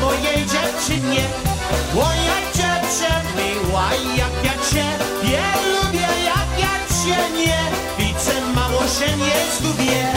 mojej dziewczynie. Moja dziewczyna, jak ja cię nie lubię, jak ja cię nie widzę, mało się nie zgubię.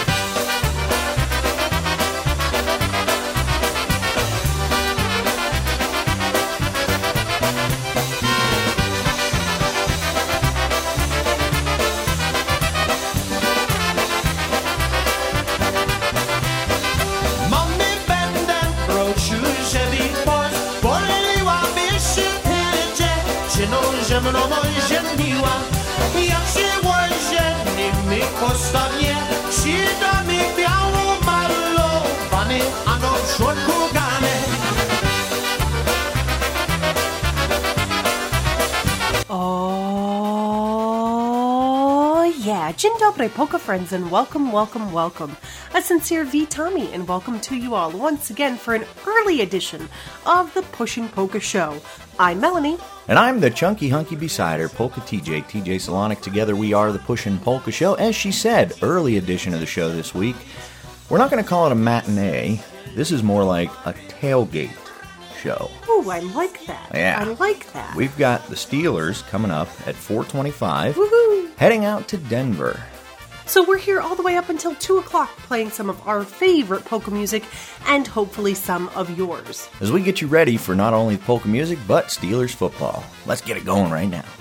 Że mną ożeniła, jak się ożeni mi postawię, przyda mi biało malowany, a no w środku ganek. Oh yeah, dzień dobry, polka friends, and welcome, welcome, welcome. A sincere Tommy, and welcome to you all once again for an early edition of the Pushin' Polka Show. I'm Melanie. And I'm the chunky hunky beside her, Polka TJ Solonic. Together we are the Pushin' Polka Show. As she said, early edition of the show this week. We're not going to call it a matinee. This is more like a tailgate show. Ooh, I like that. Yeah. I like that. We've got the Steelers coming up at 4:25. Woohoo! Heading out to Denver. So we're here all the way up until 2 o'clock playing some of our favorite polka music and hopefully some of yours. As we get you ready for not only polka music, but Steelers football. Let's get it going right now.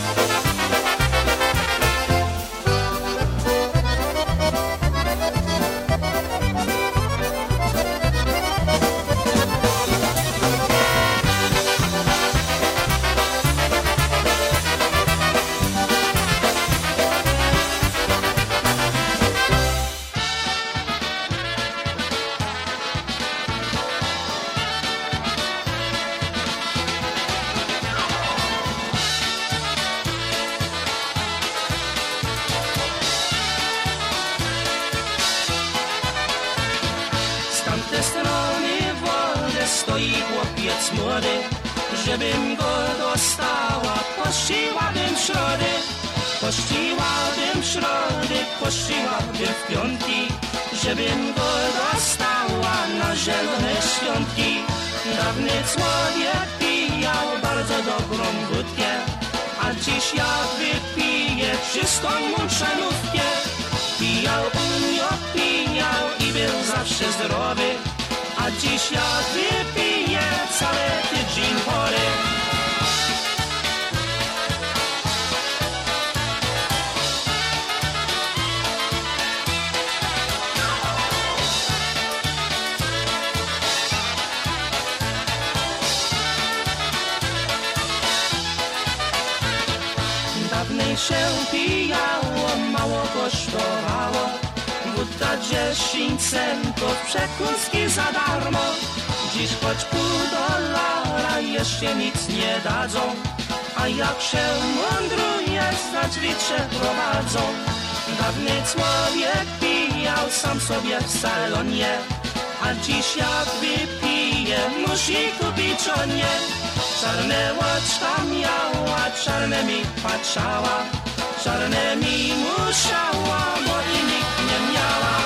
Żebym go dostała, pościłabym środy, pościłabym w piątki, żebym go dostała na zielone świątki. Dawny człowiek pijał bardzo dobrą wódkę, a dziś jak wypije wszystko muszanówkę. Pijał i był zawsze zdrowy, a dziś jak wypije cały tydzień chory. Dawniej się pijało, mało kosztowało, wódka 10 centów, przekąski za darmo. Dziś choć $0,5 jeszcze nic nie dadzą, a jak się mądruje, znać licze prowadzą. Dawny człowiek pijał sam sobie w salonie, a dziś jak wypije, musi kupić on nie. Czarne łaczka miała, czarne mi patrzała, czarne mi musiała, bo i nikt nie miała.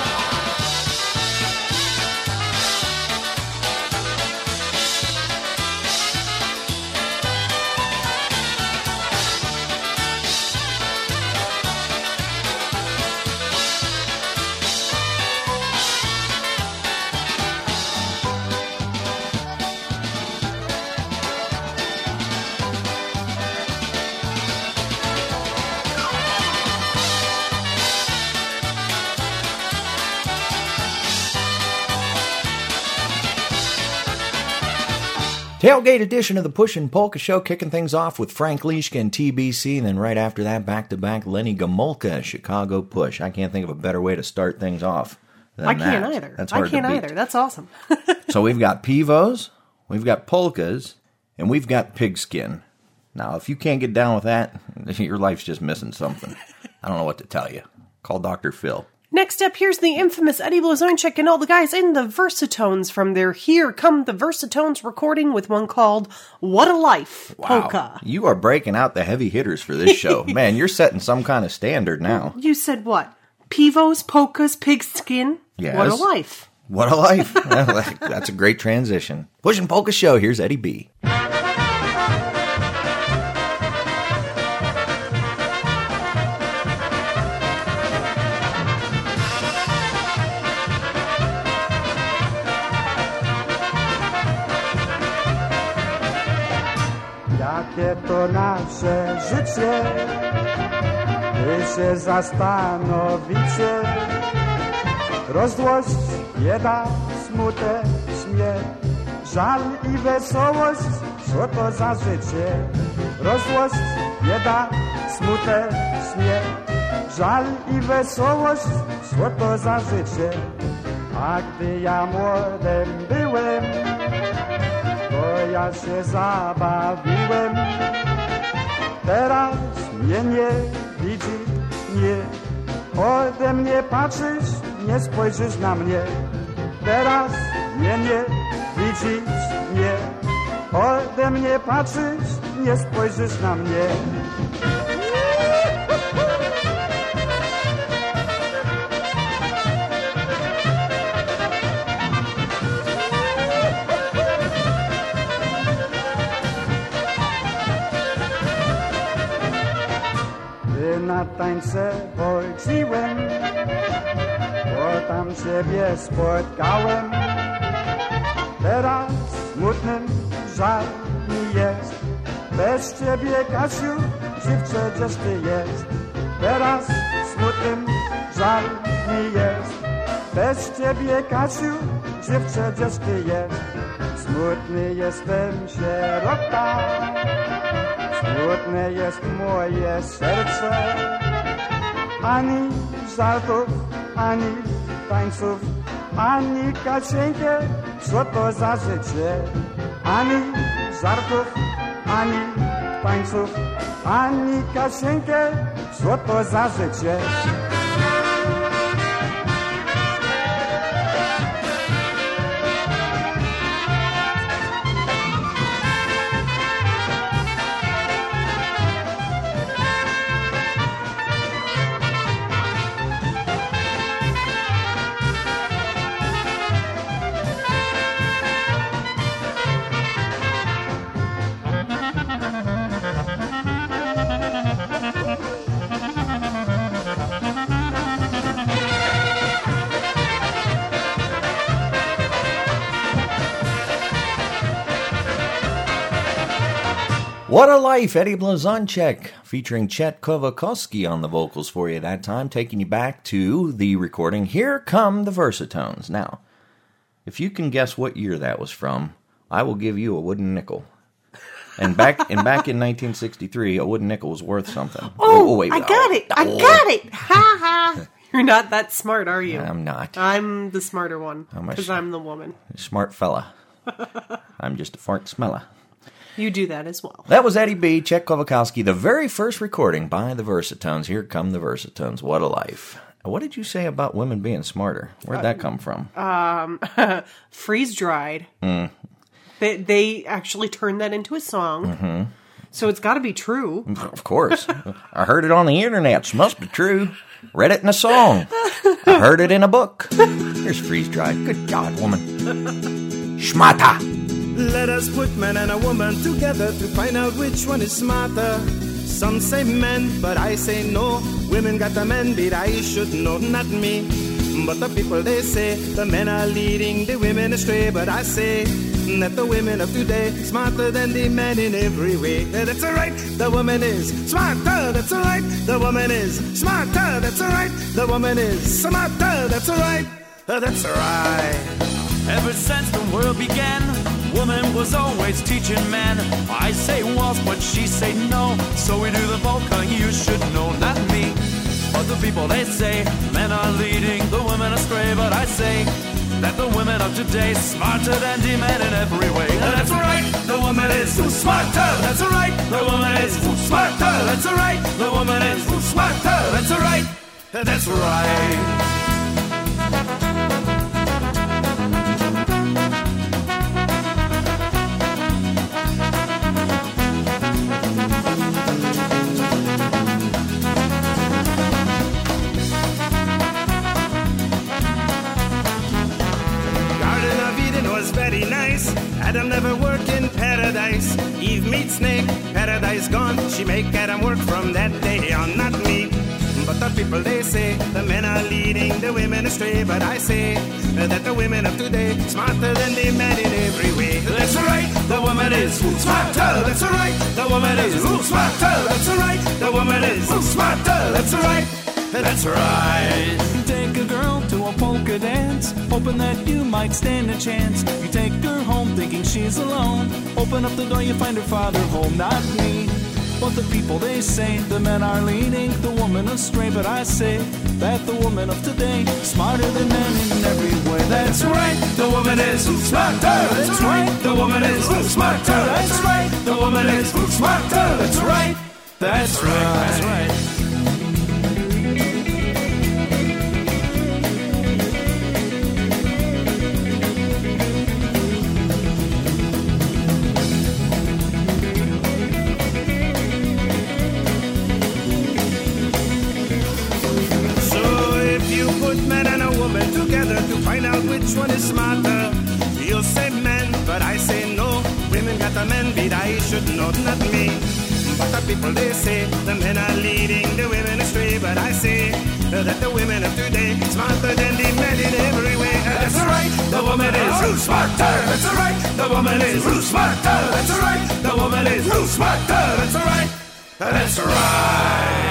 Tailgate edition of the Pushin' Polka Show, kicking things off with Frank Lischka and TBC, and then right after that, back-to-back, Lenny Gomulka, Chicago Push. I can't think of a better way to start things off than that. I can't either. That's hard to beat. That's awesome. So we've got pivos, we've got polkas, and we've got pigskin. Now, if you can't get down with that, your life's just missing something. I don't know what to tell you. Call Dr. Phil. Next up, here's the infamous Eddie Blazonczyk and all the guys in the Versatones from their Here Come the Versatones recording with one called What a Life Polka. You are breaking out the heavy hitters for this show. Man, you're setting some kind of standard now. You said what? Pivos, polkas, pigskin? Yes. What a life. What a life. That's a great transition. Pushing Polka Show, here's Eddie B. Jakie to nasze życie, wy się zastanowicie. Rozdłość, bieda, smutek, śmiech, żal i wesołość, co to za życie? Rozdłość, bieda, smutek, śmiech, żal i wesołość, co to za życie? A gdy ja młodym byłem, to ja się zabawiłem. Teraz mnie nie widzi, nie ode mnie patrzysz, nie spojrzysz na mnie. Teraz mnie nie widzisz, nie ode mnie patrzysz, nie spojrzysz na mnie. Na tańce chodziłem, bo tam ciebie spotkałem. Teraz smutnym żal mi jest, bez ciebie, Kasiu, dziewczę, gdzież ty jest? Teraz smutnym żal mi jest, bez ciebie, Kasiu, dziewczę, gdzież ty jest? Smutny jestem, sierota, smutne jest moje serce. Ani żartów, ani tańców, ani Kasieńkie, co to za życie? Ani żartów, ani tańców, ani Kasieńkie, co to za życie? What a Life, Eddie Blazonczyk, featuring Chet Kovakowski on the vocals for you that time, taking you back to the recording Here Come the Versatones. Now, if you can guess what year that was from, I will give you a wooden nickel. And back in 1963, a wooden nickel was worth something. Wait, I got it! I got it! Ha ha! You're not that smart, are you? I'm not. I'm the smarter one, because I'm the woman. Smart fella. I'm just a fart smeller. You do that as well. That was Eddie B. Chet Kovakowski, the very first recording by the Versatones. Here come the Versatones. What a life. What did you say about women being smarter? Where'd that come from? Freeze-dried. They actually turned that into a song. Mm-hmm. So it's got to be true. Of course. I heard it on the internet. Must be true. Read it in a song. I heard it in a book. Here's Freeze-dried. Good God, woman. Schmata. Let us put man and a woman together to find out which one is smarter. Some say men, but I say no. Women got the men beat, I should know, not me. But the people, they say the men are leading the women astray. But I say that the women of today smarter than the men in every way. That's alright, the woman is smarter. That's alright, the woman is smarter. That's alright, the woman is smarter. That's alright, that's alright. Ever since the world began, woman was always teaching man. I say waltz, but she say no. So we do the polka, you should know, not me. But the people, they say men are leading the women astray. But I say that the women of today smarter than the men in every way. That's right, the woman is smarter. That's right, the woman is smarter. That's right, the woman is smarter. That's right, that's right. Adam never work in paradise. Eve meets snake, paradise gone. She make Adam work from that day on, not me. But the people, they say the men are leading the women astray. But I say that the women of today smarter than the men in every way. That's right, the woman is smarter. That's right, the woman is smarter. That's right, the woman is smarter. That's right. That's right. You take a girl to a polka dance, hoping that you might stand a chance. You take her home thinking she's alone. Open up the door, you find her father home, not me. But the people, they say the men are leading the woman astray. But I say that the woman of today smarter than men in every way. That's right, the woman is smarter. That's right, the woman is smarter. That's right, the woman is smarter. That's right, that's right, that's right. To find out which one is smarter. You'll say men, but I say no. Women got the men beat, I should know, not me. But the people, they say the men are leading the women astray. But I say that the women of today smarter than the men in every way. That's right, the woman is smarter. That's right, the woman is smarter. That's right, the woman is smarter. That's right, that's right.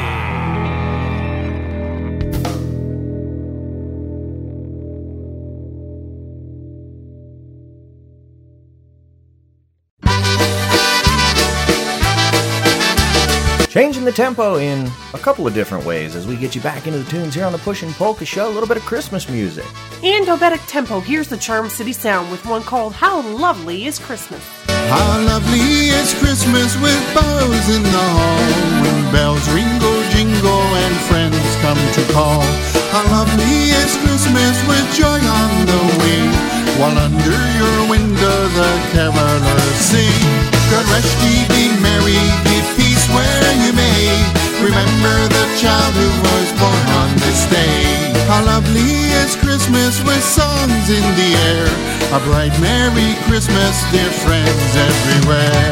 Changing the tempo in a couple of different ways as we get you back into the tunes here on the Pushin' Polka Show. A little bit of Christmas music. And Obetic tempo, here's the Charm City Sound with one called How Lovely is Christmas. How lovely is Christmas with boughs in the hall, when bells ringle, jingle, and friends come to call. How lovely is Christmas with joy on the wing, while under your window the carolers sing. God rest ye, be merry, give peace where you may. Remember the child who was born on this day. How lovely is Christmas with songs in the air. A bright Merry Christmas, dear friends everywhere.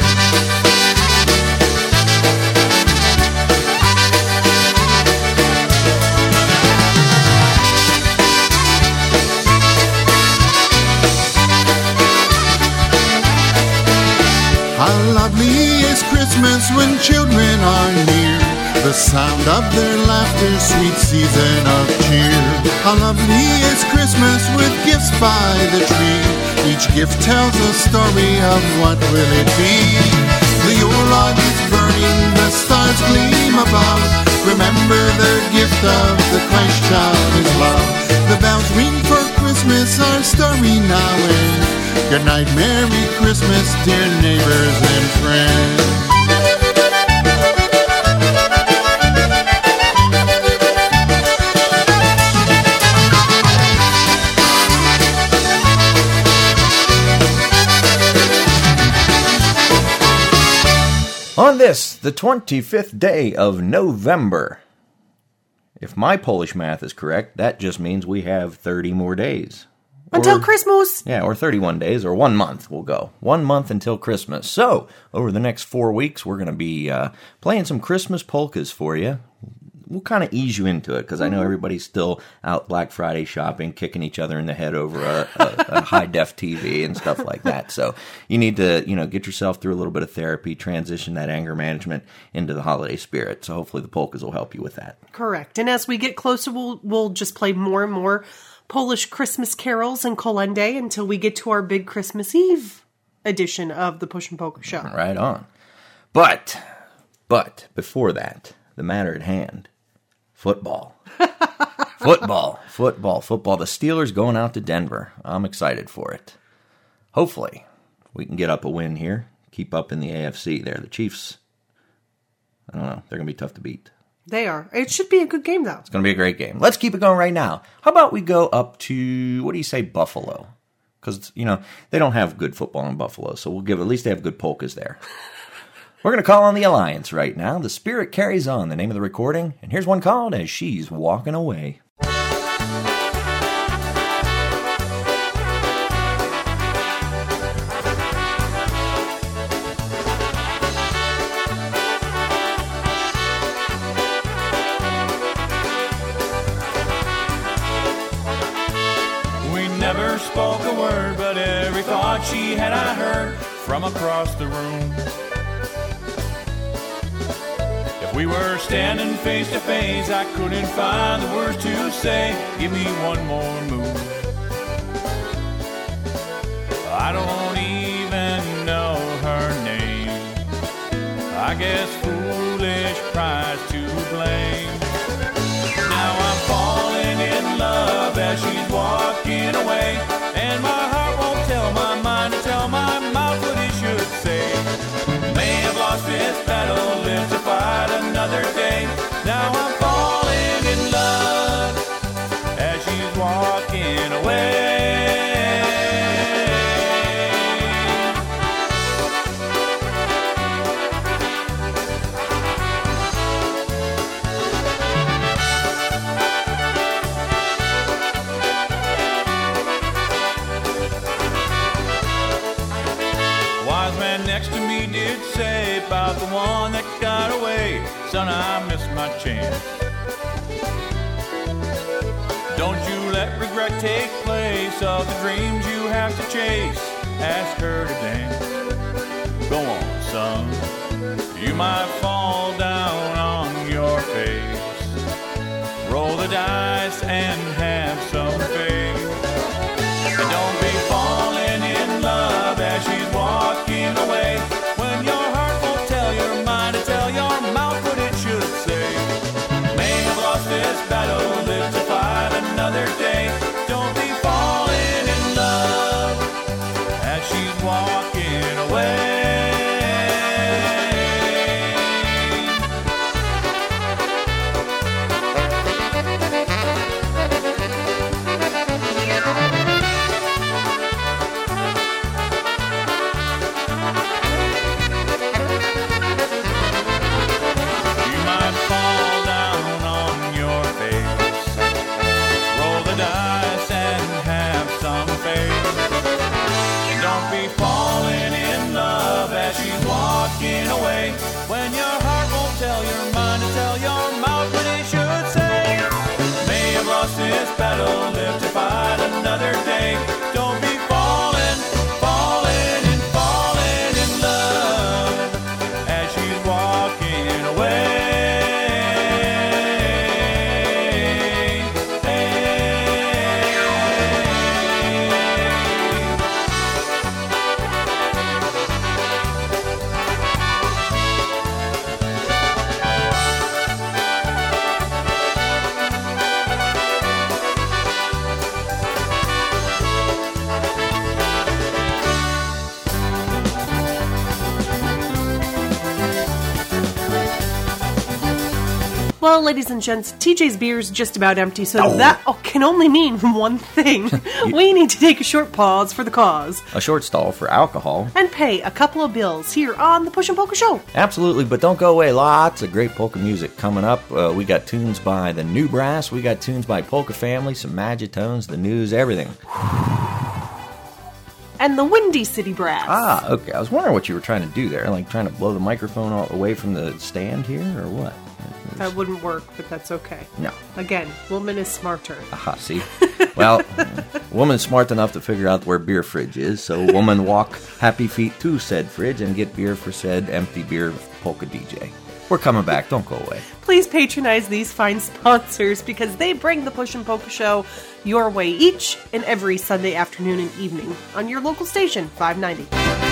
How lovely is Christmas when children are near, the sound of their laughter, sweet season of cheer. How lovely is Christmas with gifts by the tree, each gift tells a story of what will it be. The Yule log is burning, the stars gleam above, remember the gift of the Christ child is love. The bells ring for Christmas, our story now ends. Good night, Merry Christmas, dear neighbors and friends. On this, the 25th day of November. If my Polish math is correct, that just means we have 30 more days. Until Christmas. Yeah, or 31 days, or 1 month we'll go. 1 month until Christmas. So, over the next 4 weeks, we're going to be playing some Christmas polkas for you. We'll kind of ease you into it, because I know everybody's still out Black Friday shopping, kicking each other in the head over a high-def TV and stuff like that. So, you need to, get yourself through a little bit of therapy, transition that anger management into the holiday spirit. So, hopefully the polkas will help you with that. Correct. And as we get closer, we'll just play more and more Polish Christmas carols and kolende until we get to our big Christmas Eve edition of the Pushin' Polka Show. Right on. But before that, the matter at hand, football. Football. The Steelers going out to Denver. I'm excited for it. Hopefully, we can get up a win here, keep up in the AFC there. The Chiefs, I don't know, they're going to be tough to beat. They are. It should be a good game, though. It's going to be a great game. Let's keep it going right now. How about we go up to, what do you say, Buffalo? Because, they don't have good football in Buffalo, so we'll give, at least they have good polkas there. We're going to call on the Alliance right now. The Spirit Carries On, the name of the recording. And here's one called As She's Walking Away. spoke a word, but every thought she had I heard from across the room. If we were standing face to face, I couldn't find the words to say. Give me one more move. I don't even know her name. I guess foolish pride's to blame. Now I'm falling in love as she's walking away, and my heart won't tell my mind to tell my mouth what it should say. May have lost this battle, live to fight another day. Now I'm falling in love as she's walking away. Say about the one that got away, son, I missed my chance. Don't you let regret take place of the dreams you have to chase. Ask her to dance. Go on, son, you might fall down on your face. Roll the dice and have some faith. And don't be falling in love as she's walking away, when your heart won't tell your mind to tell your mouth what it should say. May have lost this battle, live to fight another day. Don't be falling in love as she's walking away. Away, when your heart won't tell your mind to tell your mouth what it should say. May have lost this battle, live to fight another day. Don't be falling, falling and falling in love as she's walking away. Well, ladies and gents, TJ's beer's just about empty, so that can only mean one thing. We need to take a short pause for the cause. A short stall for alcohol. And pay a couple of bills here on the Push and Polka Show. Absolutely, but don't go away. Lots of great polka music coming up. We got tunes by the New Brass. We got tunes by Polka Family, some Magitones, the News, everything. And the Windy City Brass. Ah, okay. I was wondering what you were trying to do there. Like trying to blow the microphone away from the stand here, or what? That wouldn't work, but that's okay. No. Again, woman is smarter. Aha, see? Well, woman's smart enough to figure out where beer fridge is, so woman walk happy feet to said fridge and get beer for said empty beer polka DJ. We're coming back. Don't go away. Please patronize these fine sponsors because they bring the Push and Polka Show your way each and every Sunday afternoon and evening on your local station, 590.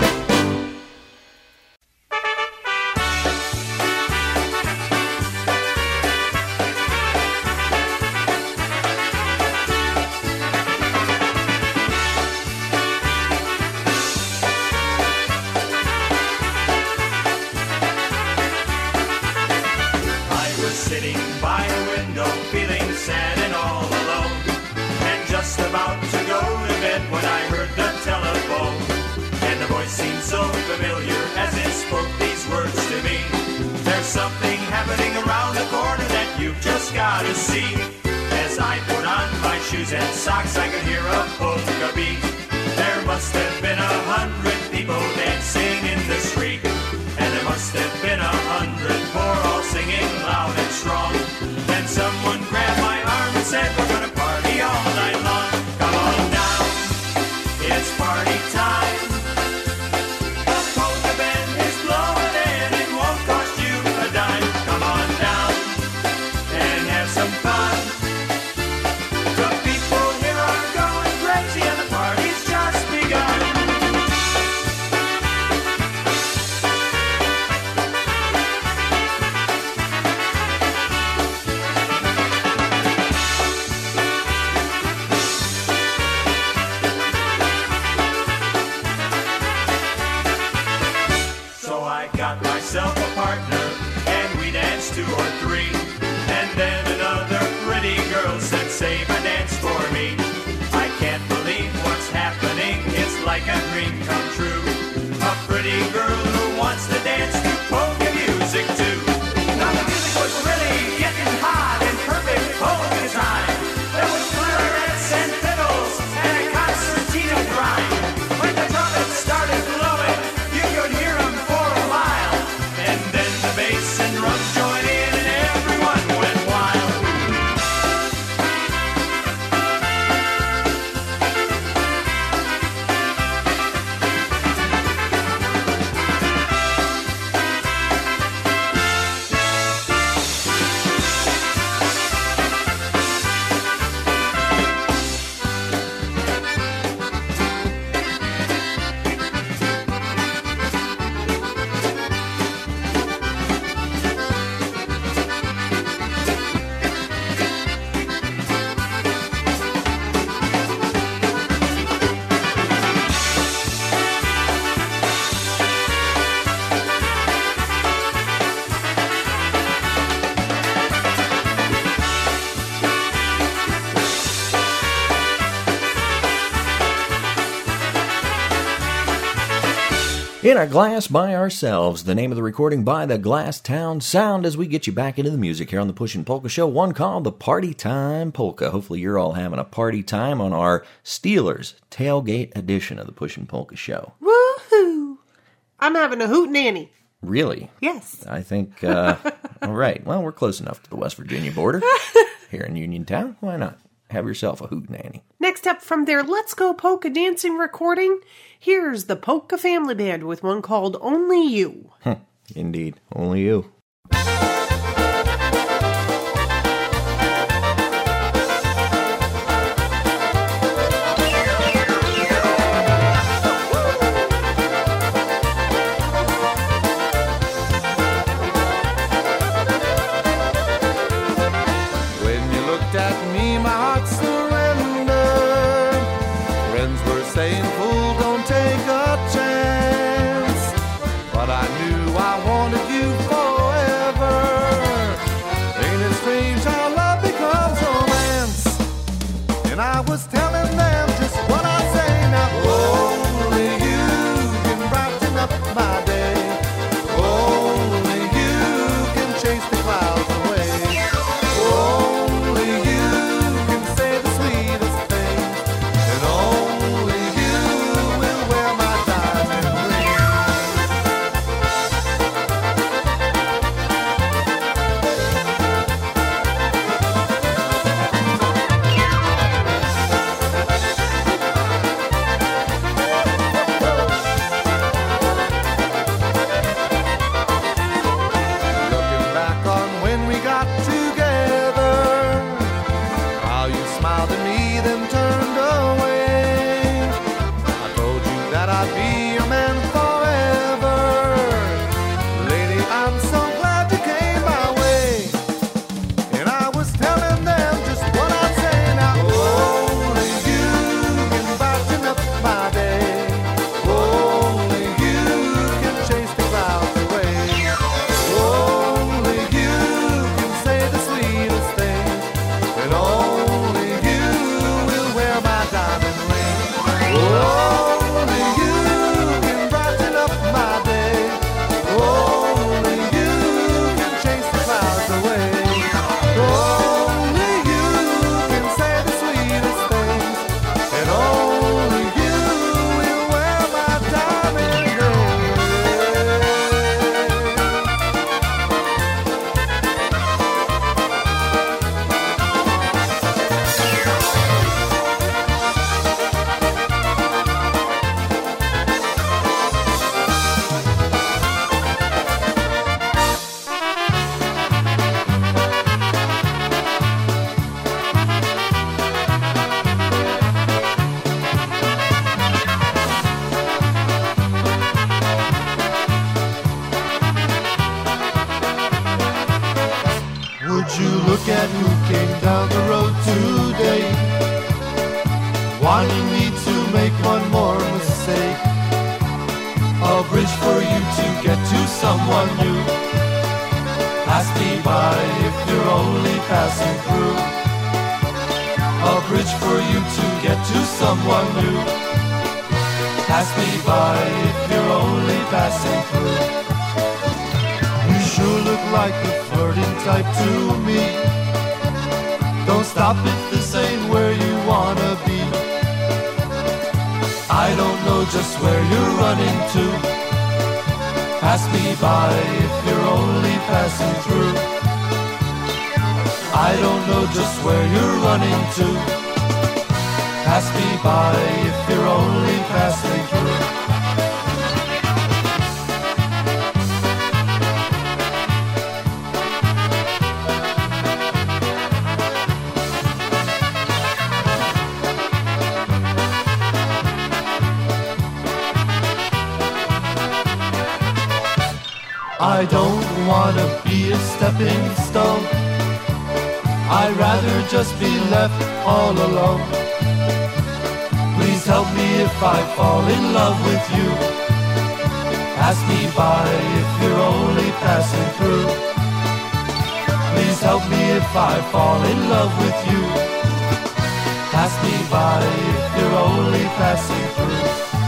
Gotta see, as I put on my shoes and socks, I could hear a polka beat. There must have been 100 people dancing in the street, and there must have been 100 more, all singing loud and strong. Then someone grabbed my arm and said, we're gonna party all night long. Come on down, 2 or 3. And then another pretty girl said, save a dance for me. I can't believe what's happening, it's like a dream come true. A pretty girl who wants to dance to polka music too. Now the music was really getting hot in perfect polka time. There was clarinets and fiddles and a concertina grind. When the trumpets started blowing, you could hear them for a mile. And then the bass and drums joined in and everyone went wild. In a Glass by Ourselves, the name of the recording by the Glasstown Sound, as we get you back into the music here on the Pushin' Polka Show, one called the Party Time Polka. Hopefully you're all having a party time on our Steelers Tailgate edition of the Pushin' Polka Show. Woohoo! I'm having a hootenanny. Really? Yes. I think, all right. Well, we're close enough to the West Virginia border here in Uniontown. Why not? Have yourself a hootenanny. Next up from their Let's Go Polka Dancing recording, here's the Polka Family Band with one called Only You. Indeed. Only you. When you looked at me, my heart surrendered. Friends were saying, fool, don't take a chance. But I knew I wanted you forever. Ain't it strange how love becomes romance? And I was telling them just what I say now. Only you can brighten up my day. Only you can chase the clouds away. Only you can say the sweetest things, and only you will wear my diamond ring. Looking back on when we got together, how you smiled at me then turned away. I told you that I'd be your man forever. Lady, I'm so glad you came my way. And I was telling them just what I'd say now. Only you can brighten up my day. Only you can chase the clouds away. Only you can say the sweetest things, and only you will wear my diamond ring. Only you can brighten up my day. Only you can chase the clouds away. Only you can say the sweetest things, and only you will wear my diamond ring. Would you look at who came down the road today, wanting me to make one more mistake? A bridge for you to get to someone new. Pass me by if you're only passing through. A bridge for you to get to someone new. Pass me by if you're only passing through. You sure look like the flirting type to me. Don't stop if this ain't where you wanna be. I don't know just where you're running to. Pass me by if you're only passing through. I don't know just where you're running to. Pass me by if you're only passing through. I don't wanna be a stepping stone. I'd rather just be left all alone. Please help me if I fall in love with you. Pass me by if you're only passing through. Please help me if I fall in love with you. Pass me by if you're only passing through.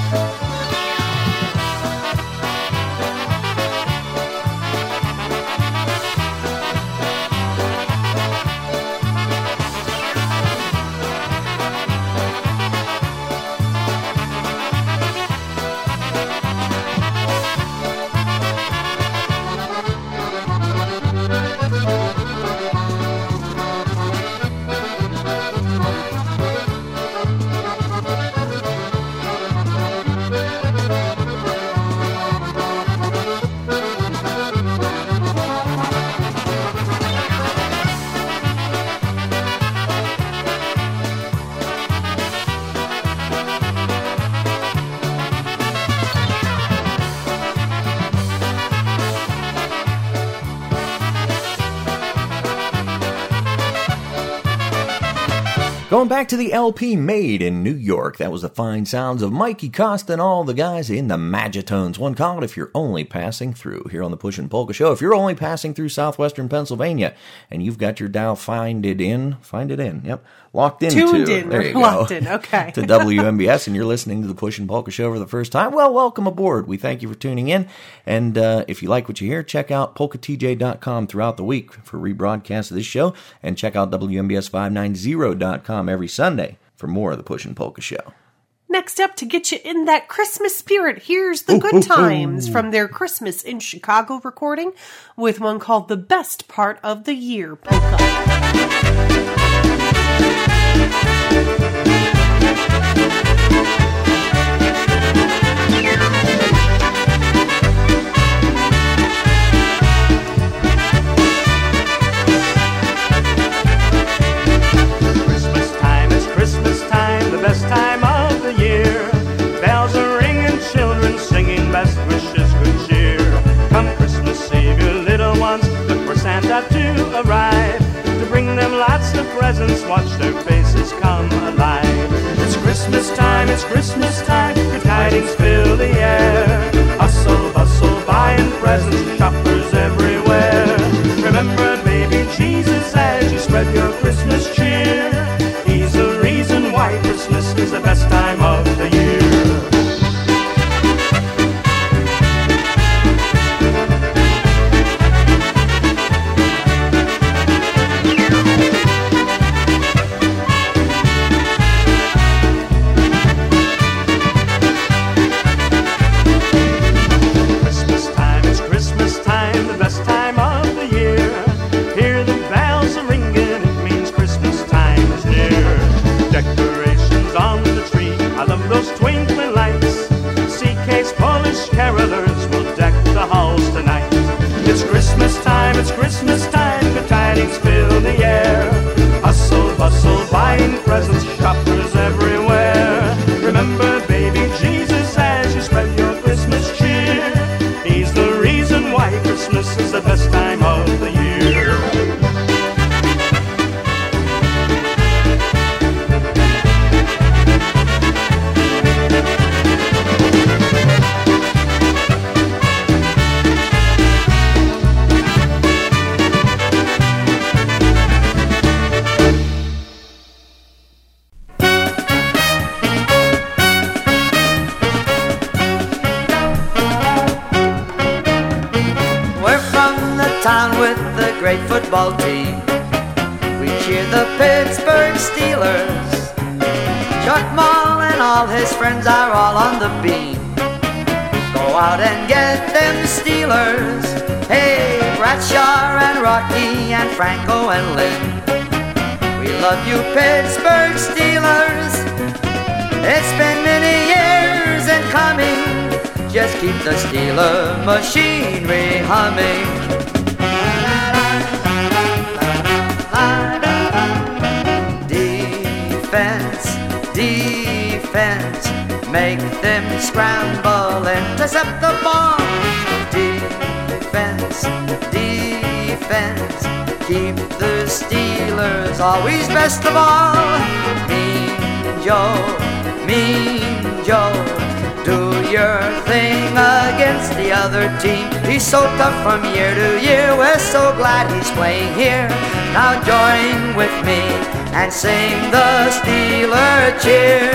Going back to the LP made in New York, that was the fine sounds of Mikey Costa and all the guys in the Magitones. One called If You're Only Passing Through here on the Pushin' Polka Show. If you're only passing through southwestern Pennsylvania and you've got your dial find it in, yep, locked into. Tuned in, there you locked go, in, okay. to WMBS, and you're listening to the Pushin' Polka Show for the first time, well, welcome aboard. We thank you for tuning in, and if you like what you hear, check out polkatj.com throughout the week for rebroadcasts of this show, and check out WMBS590.com every Sunday for more of the Pushin' Polka Show. Next up, to get you in that Christmas spirit, here's the Good Times from their Christmas in Chicago recording with one called The Best Part of the Year Polka. Christmas time, the best time of the year. Bells are ringing, children singing, best wishes, good cheer. Come Christmas Eve, your little ones look for Santa to arrive, to bring them lots of presents, watch their faces come alive. It's Christmas time, good tidings fill the air. Hustle, bustle, buying presents, shoppers everywhere. Remember baby Jesus as you spread your Christmas cheer. He's the reason why Christmas is the best time of the year. Christmas time, it's Christmas time, football team. We cheer the Pittsburgh Steelers. Chuck Moll and all his friends are all on the beam. Go out and get them Steelers. Hey, Bradshaw and Rocky and Franco and Lynn. We love you Pittsburgh Steelers. It's been many years in coming. Just keep the Steeler machinery humming. Defense, defense, make them scramble, intercept the ball. Defense, defense, keep the Steelers always best of all. Mean Joe, do your thing against the other team. He's so tough from year to year, we're so glad he's playing here. Now join with me and sing the Steeler cheer.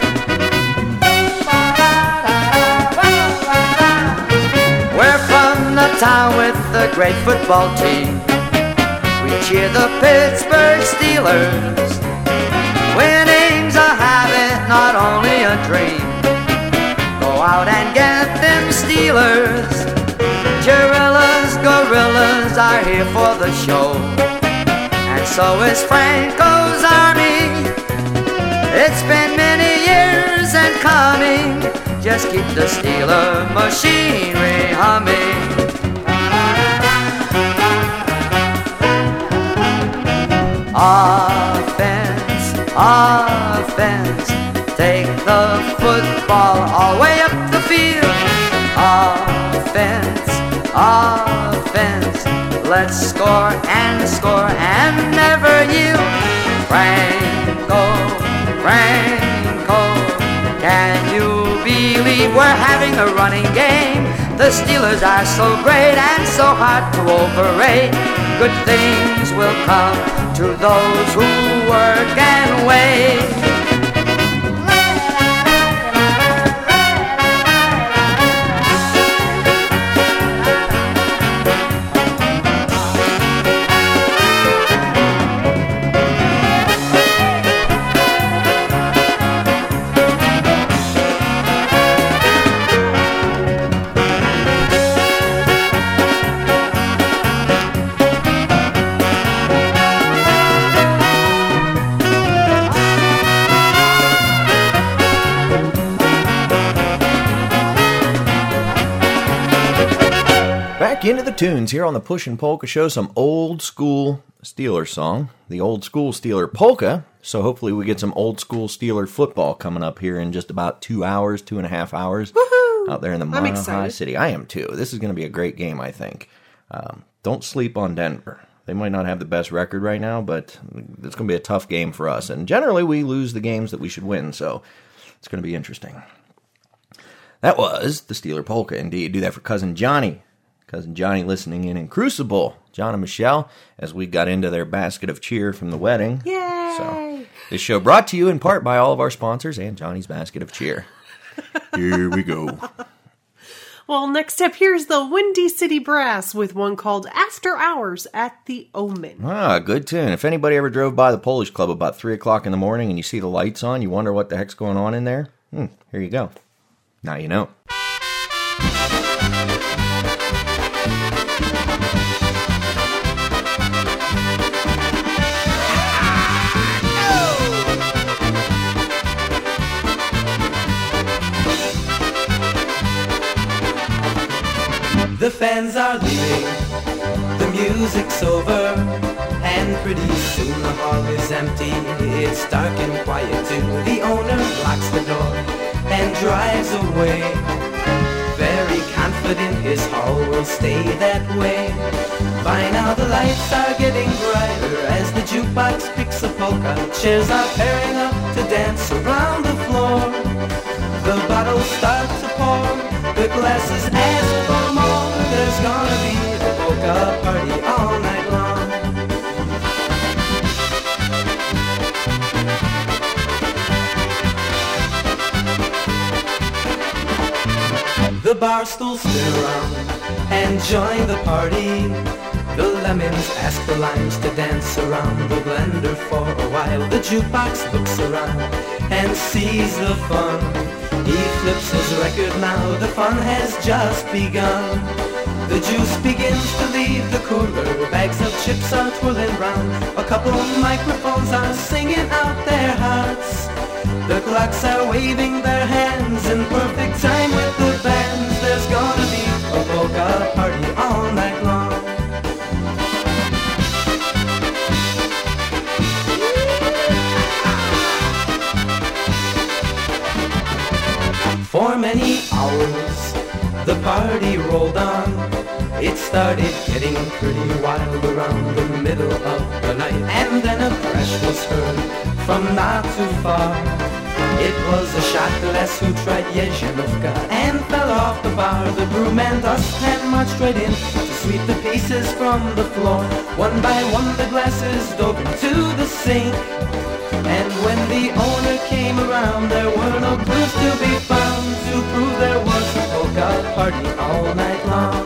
We're from the town with a great football team. We cheer the Pittsburgh Steelers. Winning's a habit, not only a dream. Go out and get them Steelers. Guerrillas, gorillas are here for the show. And so is Franco's army. It's been many years and coming. Just keep the Steeler machinery humming. Offense, offense, take the football all the way up the field. Offense, offense, let's score and never yield. Franco, Franco, can you believe we're having a running game? The Steelers are so great and so hard to overrate. Good things will come to those who work and wait. Into the tunes here on the Pushin' Polka Show, some old school Steeler song, the old school Steeler polka. So hopefully we get some old school Steeler football coming up here in just about 2 hours, 2.5 hours. Woohoo! Out there in the Mile High City. I am too. This is going to be a great game, I think. Don't sleep on Denver. They might not have the best record right now, but it's going to be a tough game for us. And generally we lose the games that we should win, so it's going to be interesting. That was the Steeler polka, indeed. Do that for Cousin Johnny. Cousin Johnny listening in Crucible, John and Michelle, as we got into their basket of cheer from the wedding. Yay! So, this show brought to you in part by all of our sponsors and Johnny's basket of cheer. Here we go. Well, next up, here's the Windy City Brass with one called After Hours at the Omen. Ah, good tune. If anybody ever drove by the Polish Club about 3 o'clock in the morning and you see the lights on, you wonder what the heck's going on in there? Here you go. Now you know. The fans are leaving, the music's over, and pretty soon the hall is empty. It's dark and quiet too. The owner locks the door and drives away. Very confident his hall will stay that way. By now the lights are getting brighter as the jukebox picks a polka. Chairs are pairing up to dance around the floor. The bottles start to pour, the glasses ask for more. There's gonna be a polka party all night long. The bar stools spin around and join the party. The lemons ask the limes to dance around the blender for a while. The jukebox looks around and sees the fun. He flips his record now, the fun has just begun. The juice begins to leave the cooler, bags of chips are twirling round. A couple microphones are singing out their hearts. The clocks are waving their hands in perfect time with the bands. There's gonna be a polka party all night long. For many hours, the party rolled on. It started getting pretty wild around the middle of the night, and then a crash was heard from not too far. It was a shot glass who tried Yezhenovka and fell off the bar. The brewman dust and marched right in to sweep the pieces from the floor. One by one the glasses dove into the sink, and when the owner came around there were no clues to be found to prove there was a polka party all night long.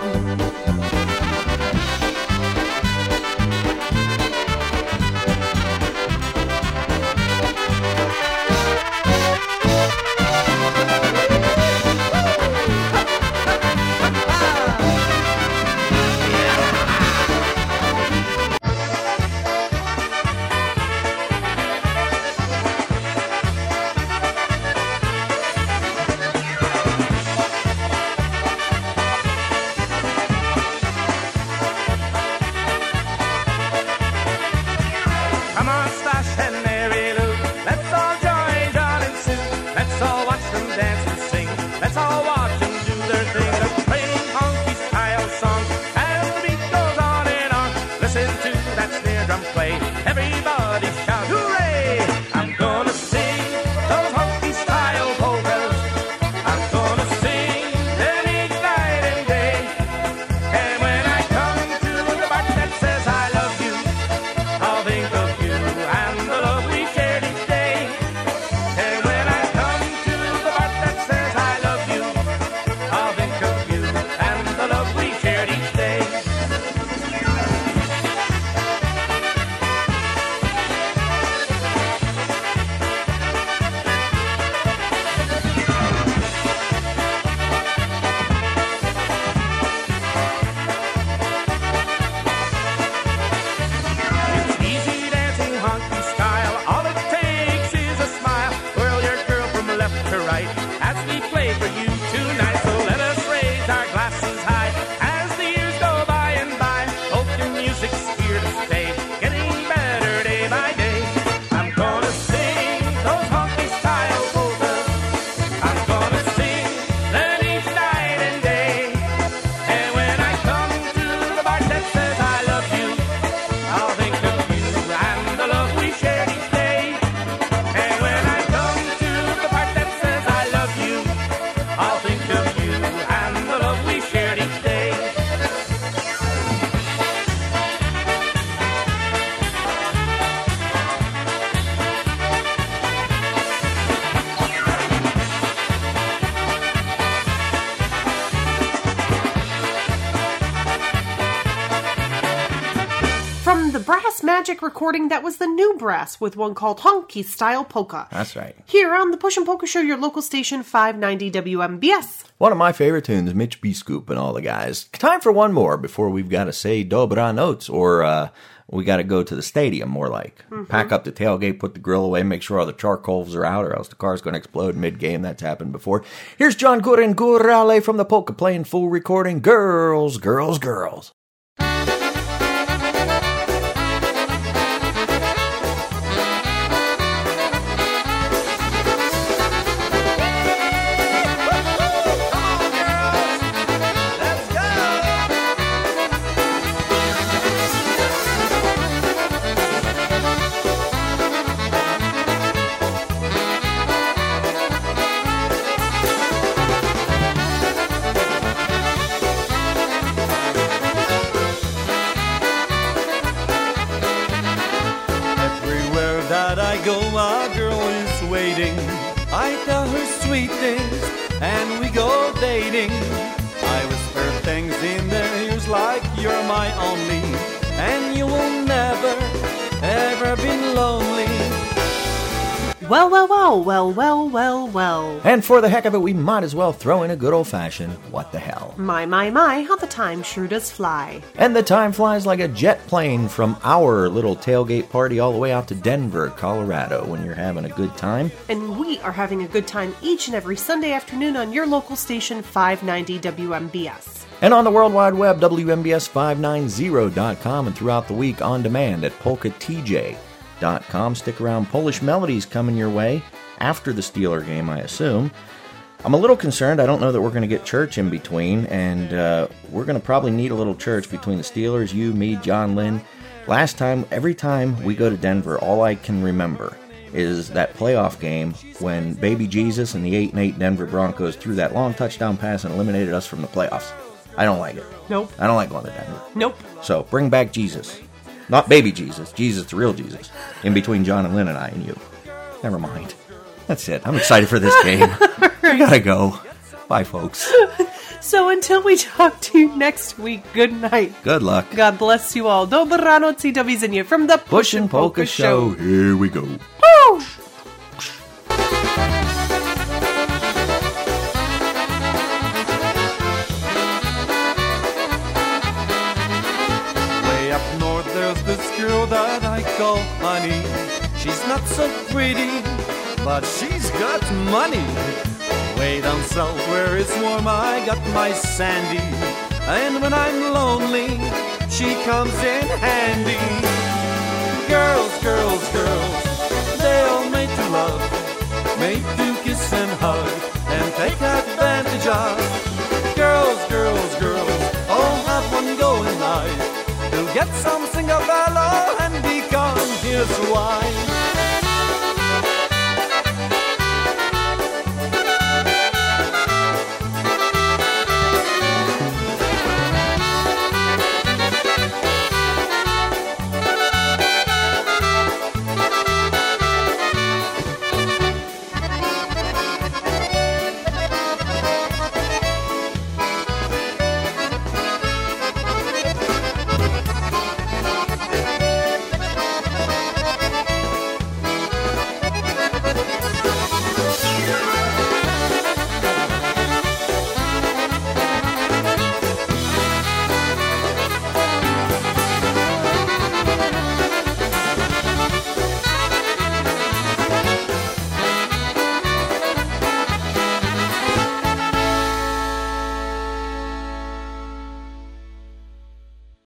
Magic recording, that was the New Brass with one called Honky Style Polka. That's right. Here on the Pushin' Polka Show, your local station, 590 WMBS. One of my favorite tunes, Mitch B. Scoop and all the guys. Time for one more before we've got to say Dobra Notes, or we got to go to the stadium, more like. Mm-hmm. Pack up the tailgate, put the grill away, make sure all the charcoals are out, or else the car's going to explode mid-game. That's happened before. Here's John Guren Gurale from the Polka playing full recording, Girls, Girls, Girls. I tell her sweet things and we go dating. I whisper things in their ears like you're my only. and you will never, ever be lonely. Well, well, well, well, well, well, well. And for the heck of it, we might as well throw in a good old-fashioned what the hell. My, how the time sure does fly. And the time flies like a jet plane from our little tailgate party all the way out to Denver, Colorado, when you're having a good time. And we are having a good time each and every Sunday afternoon on your local station, 590 WMBS. And on the World Wide Web, WMBS590.com, and throughout the week on demand at PolkaTJ.com. Stick around. Polish Melodies coming your way after the Steeler game, I assume. I'm a little concerned. I don't know that we're going to get church in between, and we're going to probably need a little church between the Steelers, you, me, John Lynn. Last time, every time we go to Denver, all I can remember is that playoff game when Baby Jesus and the 8-8 Denver Broncos threw that long touchdown pass and eliminated us from the playoffs. I don't like it. Nope. I don't like going to Denver. Nope. So bring back Jesus. Not baby Jesus. Jesus, the real Jesus. In between John and Lynn and I and you. Never mind. That's it. I'm excited for this game. I gotta go. Bye, folks. So until we talk to you next week, good night. Good luck. God bless you all. Dobranoc do widzenia from the Pushin' Polka Show. Here we go. Woo! That I call honey. She's not so pretty, but she's got money. Way down south where it's warm, I got my Sandy, and when I'm lonely, she comes in handy. Girls, girls, girls, they all made to love, made to kiss and hug, and take advantage of. Girls, girls, girls, all have one goal in life, to get something of valor and become his wife.